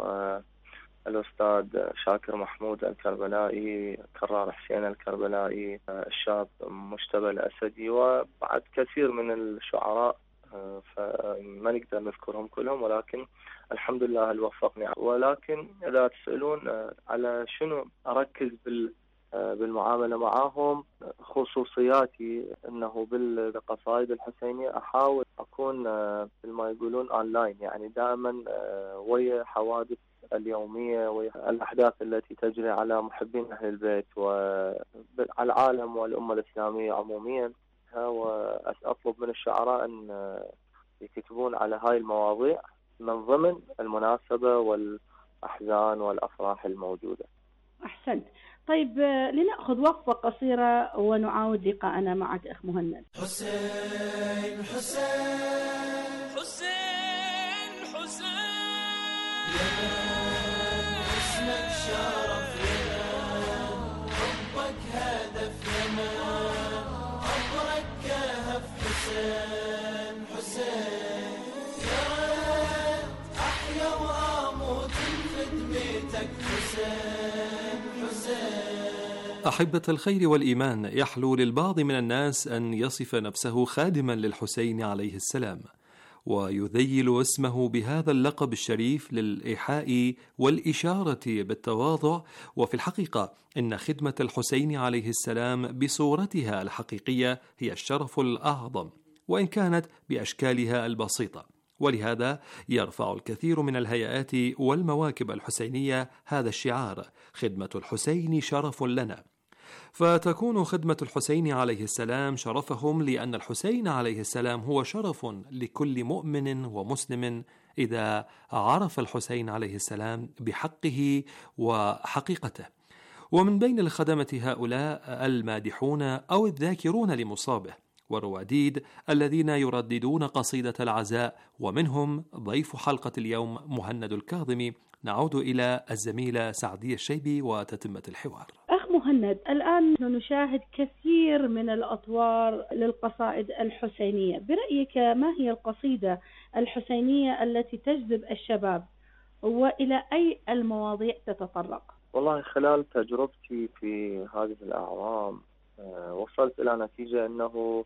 الأستاذ شاكر محمود الكربلائي، كرار حسين الكربلائي، الشاب مجتبى الأسدي، وبعد كثير من الشعراء فما نقدر نذكرهم كلهم، ولكن الحمد لله اللي وفقني. ولكن إذا تسألون على شنو أركز بال بالمعاملة معهم، خصوصياتي أنه بالقصائد الحسينية أحاول أكون ما يقولون أونلاين، يعني دائما ويا حوادث اليومية والأحداث التي تجري على محبين أهل البيت وعلى العالم والأمة الإسلامية عموميا، وأطلب من الشعراء أن يكتبون على هاي المواضيع من ضمن المناسبة والأحزان والأفراح الموجودة. أحسنت. طيب لنأخذ وقفة قصيرة ونعاود لقاءنا معك أخ مهند. حسين حسين حسين حسين يا اسمك شرف لنا، حبك هدف لنا، عمرك كهف حسين حسين، يا ريت أحيا وأموت الخدمة أحبة الخير والإيمان، يحلو للبعض من الناس أن يصف نفسه خادما للحسين عليه السلام، ويذيل اسمه بهذا اللقب الشريف للإيحاء والإشارة بالتواضع. وفي الحقيقة إن خدمة الحسين عليه السلام بصورتها الحقيقية هي الشرف الأعظم، وإن كانت بأشكالها البسيطة. ولهذا يرفع الكثير من الهيئات والمواكب الحسينية هذا الشعار: خدمة الحسين شرف لنا. فتكون خدمة الحسين عليه السلام شرفهم، لأن الحسين عليه السلام هو شرف لكل مؤمن ومسلم إذا عرف الحسين عليه السلام بحقه وحقيقته. ومن بين الخدمة هؤلاء المادحون أو الذاكرون لمصابه والرواديد الذين يرددون قصيدة العزاء، ومنهم ضيف حلقة اليوم مهند الكاظمي. نعود إلى الزميلة سعدية الشيبي وتتمة الحوار. أخ مهند، الآن نشاهد كثير من الأطوار للقصائد الحسينية، برأيك ما هي القصيدة الحسينية التي تجذب الشباب، وإلى أي المواضيع تتطرق؟ والله خلال تجربتي في هذه الأعوام وصلت إلى نتيجة أنه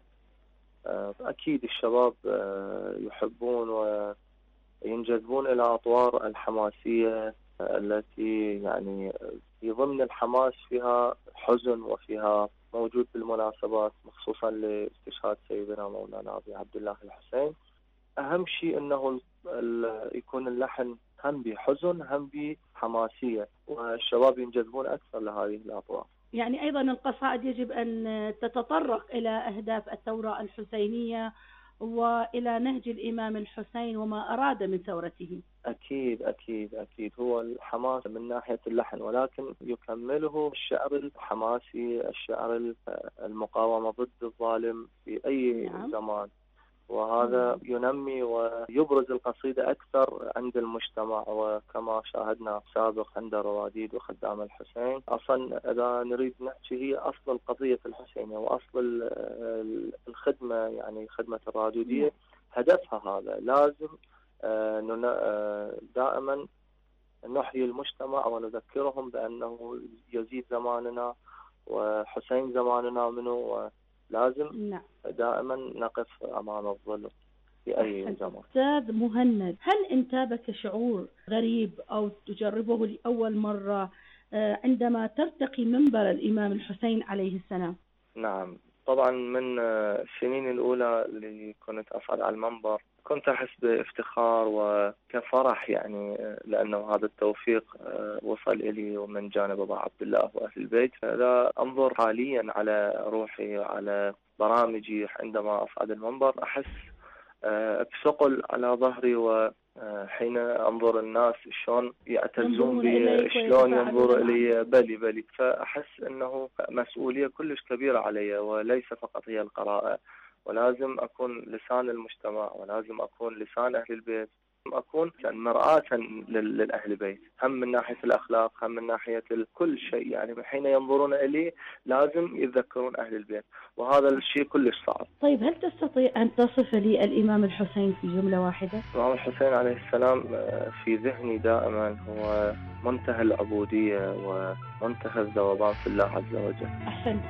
أكيد الشباب يحبون وينجذبون إلى أطوار الحماسية التي يعني في ضمن الحماس فيها حزن وفيها موجود بالمناسبات، خصوصا لاستشهاد سيدنا مولانا أبي عبد الله الحسين. أهم شيء أنه يكون اللحن هم بحزن هم بحماسية، والشباب ينجذبون أكثر لهذه الأطوار. يعني أيضا القصائد يجب أن تتطرق إلى أهداف الثورة الحسينية وإلى نهج الإمام الحسين وما أراد من ثورته. أكيد أكيد أكيد هو الحماس من ناحية اللحن، ولكن يكمله الشعر الحماسي، الشعر المقاومة ضد الظالم في أي نعم. زمان، وهذا ينمي ويبرز القصيدة أكثر عند المجتمع. وكما شاهدنا سابق عند رواديد وخدام الحسين، أصلا إذا نريد نحكي هي أصل القضية الحسينية وأصل الخدمة، يعني خدمة الرادودية هدفها هذا. لازم دائما نحيي المجتمع ونذكرهم بأنه يزيد زماننا وحسين زماننا منه، لازم نعم. دائما نقف أمام الظلم في أي زمان. أستاذ مهند، هل انتابك شعور غريب أو تجربه لأول مرة عندما ترتقي منبر الإمام الحسين عليه السلام؟ نعم طبعا، من السنين الأولى اللي كنت أصعد على المنبر كنت أحس بافتخار وكفرح، يعني لأنه هذا التوفيق وصل إلي ومن جانب أبا عبد الله وأهل البيت. فلا أنظر حاليا على روحي على برامجي عندما أصعد المنبر أحس بثقل على ظهري، وحين أنظر الناس شلون يعتزون بي، شلون ينظر إلي، بلي بلي فأحس أنه مسؤولية كلش كبيرة علي، وليس فقط هي القراءة، ولازم أكون لسان المجتمع، ولازم أكون لسان أهل البيت، أكون مرآة للأهل البيت، هم من ناحية الأخلاق هم من ناحية كل شيء. يعني حين ينظرون إلي لازم يتذكرون أهل البيت، وهذا الشيء كلش صعب. طيب هل تستطيع أن تصف لي الإمام الحسين في جملة واحدة؟ الإمام الحسين عليه السلام في ذهني دائما هو منتهى العبودية ومنتهى الذوبان في الله عز وجل. أحسنت.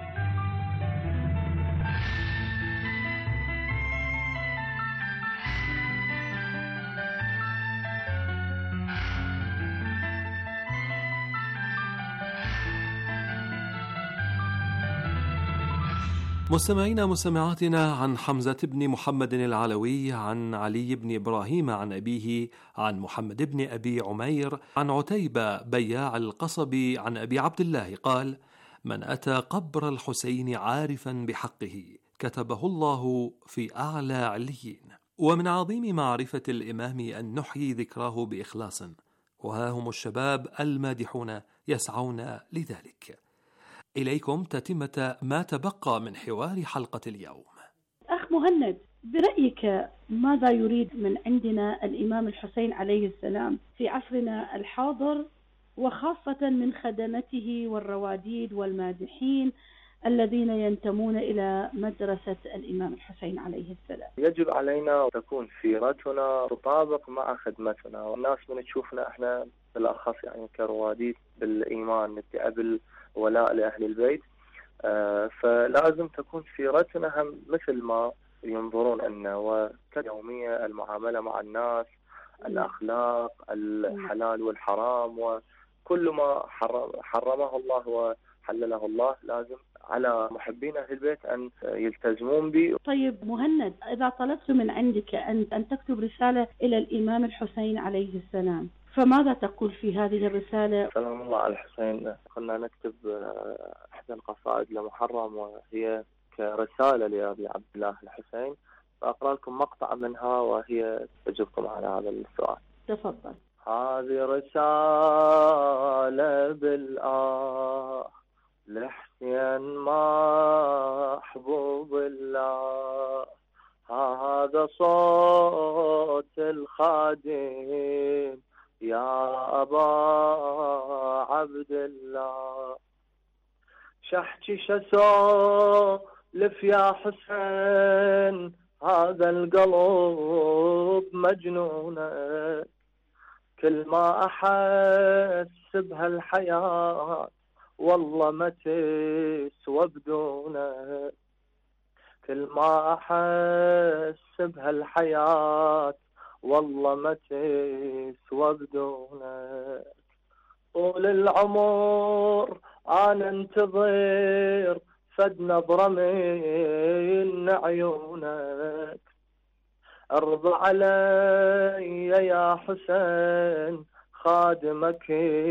مستمعينا مستمعاتنا، عن حمزة بن محمد العلوي، عن علي بن إبراهيم عن أبيه، عن محمد بن أبي عمير، عن عتيبة بياع القصبي عن أبي عبد الله قال: من أتى قبر الحسين عارفا بحقه كتبه الله في أعلى عليين. ومن عظيم معرفة الإمام أن نحيي ذكراه بإخلاص، وها هم الشباب المادحون يسعون لذلك. إليكم تتمة ما تبقى من حوار حلقة اليوم. أخ مهند، برأيك ماذا يريد من عندنا الإمام الحسين عليه السلام في عصرنا الحاضر، وخاصة من خدمته والرواديد والمادحين الذين ينتمون إلى مدرسة الإمام الحسين عليه السلام؟ يجب علينا تكون سيرتنا تطابق مع خدمتنا، والناس من تشوفنا احنا بالأخص يعني كرواديد بالإيمان، ندعي ولاء لأهل البيت. فلازم تكون سيرتنا هم مثل ما ينظرون أن وكيومية المعاملة مع الناس، الأخلاق، الحلال والحرام، وكل ما حرمه الله وحلله الله لازم على محبين أهل البيت أن يلتزمون به. طيب مهند، إذا طلبت من عندك أن أن تكتب رسالة إلى الإمام الحسين عليه السلام، فماذا تقول في هذه الرسالة؟ سلام الله على الحسين. كنا نكتب إحدى القصائد لمحرم وهي كرسالة لأبي عبد الله الحسين، فأقرأ لكم مقطع منها وهي تجيبكم على هذا السؤال. تفضل. هذه رسالة بالآه لحسين محبوب الله، هذا صوت الخادم يا أبا عبد الله، شحكي شسولف يا حسين هذا القلب مجنونك، كل ما أحس بهالحياة والله ما تسوى بدونك، كل ما أحس بهالحياة والله ما تسوى بدونك، طول العمر أنا انتظر فد نظرة من عيونك، ارضى علي يا حسين خادمك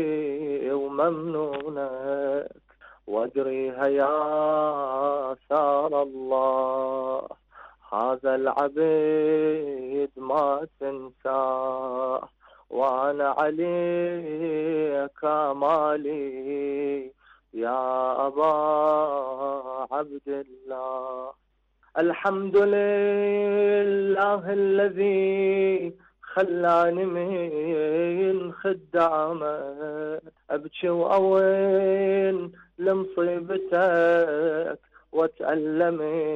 وممنونك، وادريها يا ثار الله هذا العبيد ما تنساه، وانا عليك مالي يا أبا عبد الله. الحمد لله الذي خلاني من خدامك، أبكي وأوين لمصيبتك وتألم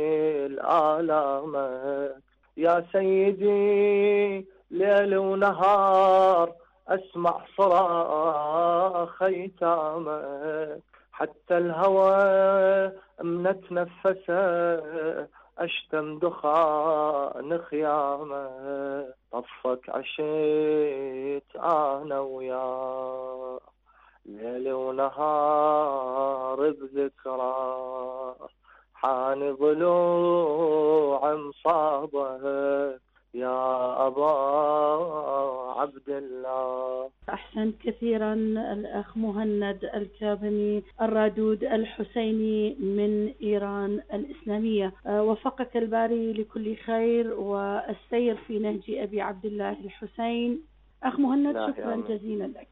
الآلامك، يا سيدي ليل ونهار أسمع صراخ أيتامك، حتى الهوى من اتنفسه أشتم دخان خيامه، طفك عشيت أنا وياه ليل ونهار بذكراه، حاني ضلوع مصابك يا أبا عبد الله. أحسنت كثيرا الأخ مهند الكاظمي الرادود الحسيني من إيران الإسلامية، وفقك الباري لكل خير والسير في نهج أبي عبد الله الحسين. أخ مهند شكرا جزيلا لك.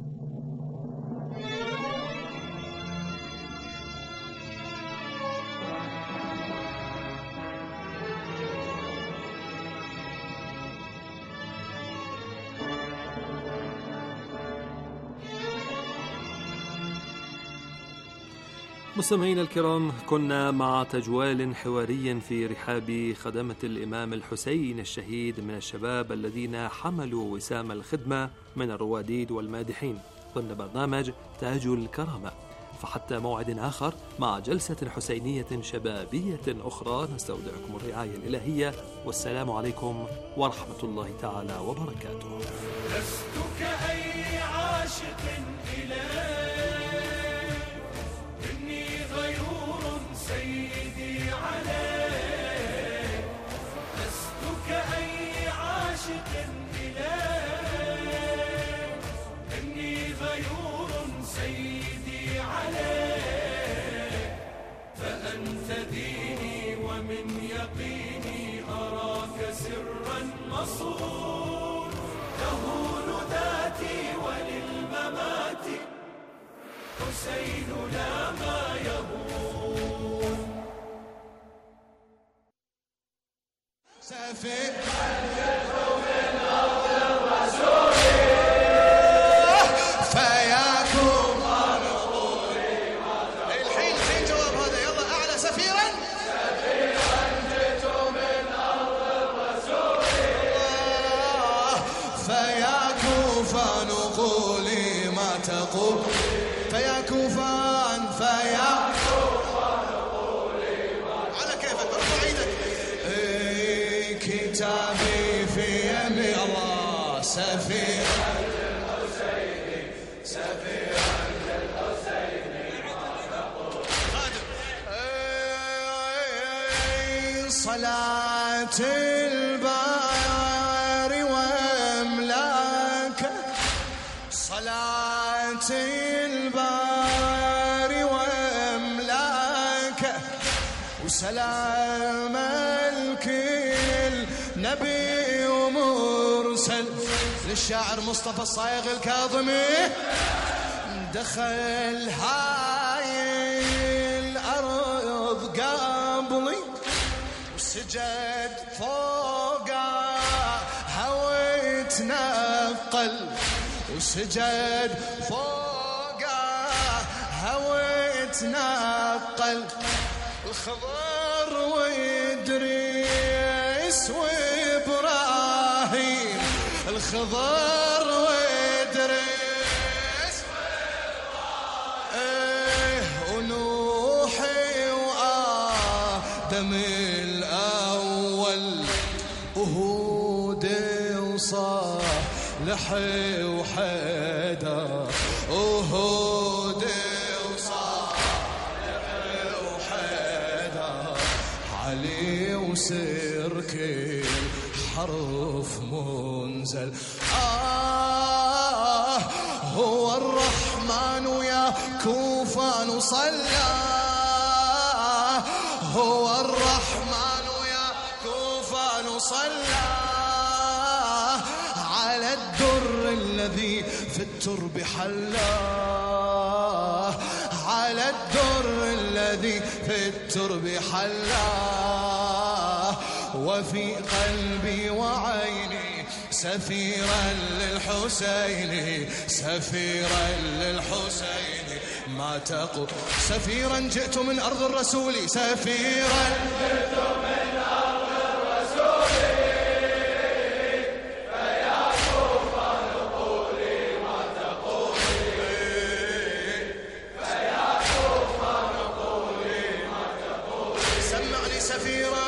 مستمعينا الكرام، كنا مع تجوال حواري في رحاب خدمة الإمام الحسين الشهيد من الشباب الذين حملوا وسام الخدمة من الرواديد والمادحين ضمن برنامج تاج الكرامة. فحتى موعد آخر مع جلسة حسينية شبابية أخرى نستودعكم الرعاية الإلهية، والسلام عليكم ورحمة الله تعالى وبركاته. لست كأي عاشق إليك، إني غيور سيدي عليك، لست كأي عاشق إليك، إني غيور سيدي عليك، فأنت ديني ومن يقيني أراك سرا مصون، تهون ذاتي وللممات حسيننا ما يهون. سافر من أرض الرسول فياكم نقولي الحين الحين جواب هذا، يلا أعلى سفيرا سفيرا جئت من أرض الرسول فيا كوفى نقولي ما تقول، فيا كوفى سفيرا للحسين سفيرا للحسين صلاة البار واملاكه صلاة البار واملاكه وسلام الكل نبي ومرسل للشاعر مصطفى الصايغ الكاظمي دخل هاي الأرض قبلي وسجد فوقه هوى تنقل وسجد فوقه هوى تنقل الخضر وإدريس وإبراهيم الخضر وإدريس وإبراهيم ونوحي وآدم الأول وهود وصالح وحيدر وهود وصالح وحيدر علي وسير كل حرف منزل آه هو الرحمن ويا كوفان وصلى هو الرحمن ويا كوفان وصلى على الدر الذي في الترب حلى على الدر الذي في الترب حلى وفي قلبي وعيني سفيرا للحسين سفيرا للحسين ما تقول سفيرا جئت من أرض الرسول سفيرا جئت من أرض الرسول فيا كوفان قولي ما تقولي فيا كوفان قولي ما تقولي سمعني سفيرا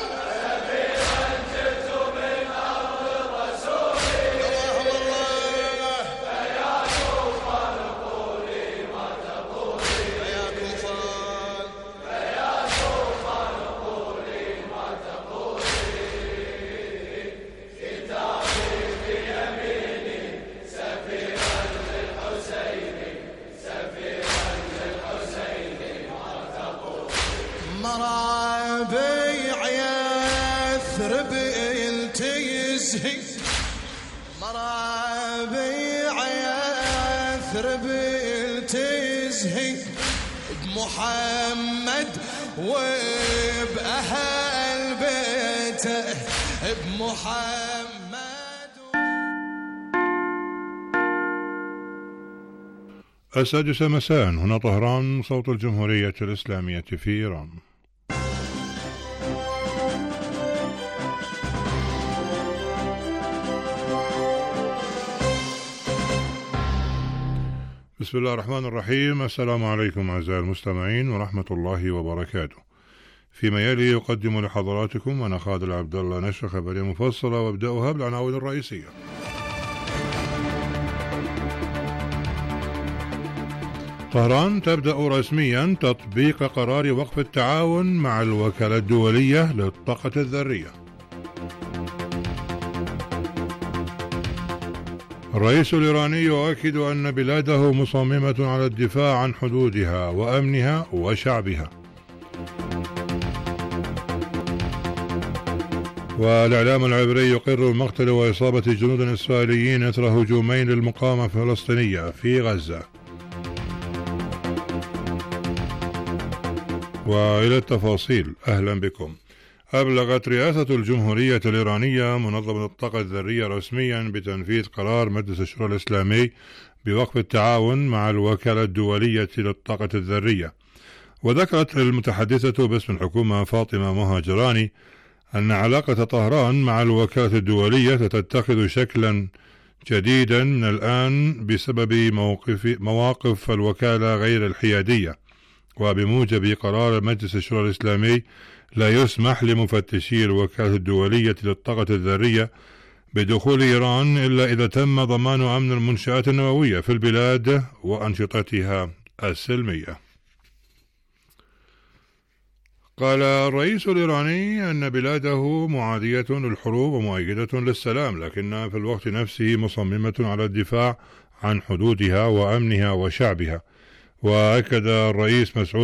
مرابيع يثرب التيزهي مرابيع يثرب التيزهي بمحمد وبأهل بيته بمحمد السادسة مساء هنا طهران صوت الجمهورية الإسلامية في إيران. بسم الله الرحمن الرحيم. السلام عليكم أعزائي المستمعين ورحمة الله وبركاته. فيما يلي يقدم لحضراتكم أنا خالد عبد الله نشرة خبرية مفصلة وابدأها بالعناوين الرئيسية. طهران تبدأ رسميا تطبيق قرار وقف التعاون مع الوكالة الدولية للطاقة الذرية. الرئيس الإيراني يؤكد أن بلاده مصممة على الدفاع عن حدودها وأمنها وشعبها. والإعلام العبري يقر مقتل وإصابة جنود إسرائيليين إثر هجومين للمقاومة الفلسطينية في غزة. وإلى التفاصيل، أهلا بكم. أبلغت رئاسة الجمهورية الإيرانية منظمة الطاقة الذرية رسميا بتنفيذ قرار مجلس الشورى الإسلامي بوقف التعاون مع الوكالة الدولية للطاقة الذرية. وذكرت المتحدثة باسم الحكومة فاطمة مهاجراني أن علاقة طهران مع الوكالة الدولية ستتخذ شكلا جديدا من الآن بسبب موقف مواقف الوكالة غير الحيادية. وبموجب قرار مجلس الشورى الإسلامي لا يسمح لمفتشي الوكالة الدولية للطاقة الذرية بدخول إيران إلا إذا تم ضمان أمن المنشآت النووية في البلاد وأنشطتها السلمية. قال الرئيس الإيراني أن بلاده معادية للحروب ومؤيدة للسلام، لكنها في الوقت نفسه مصممة على الدفاع عن حدودها وأمنها وشعبها. وأكد الرئيس مسعود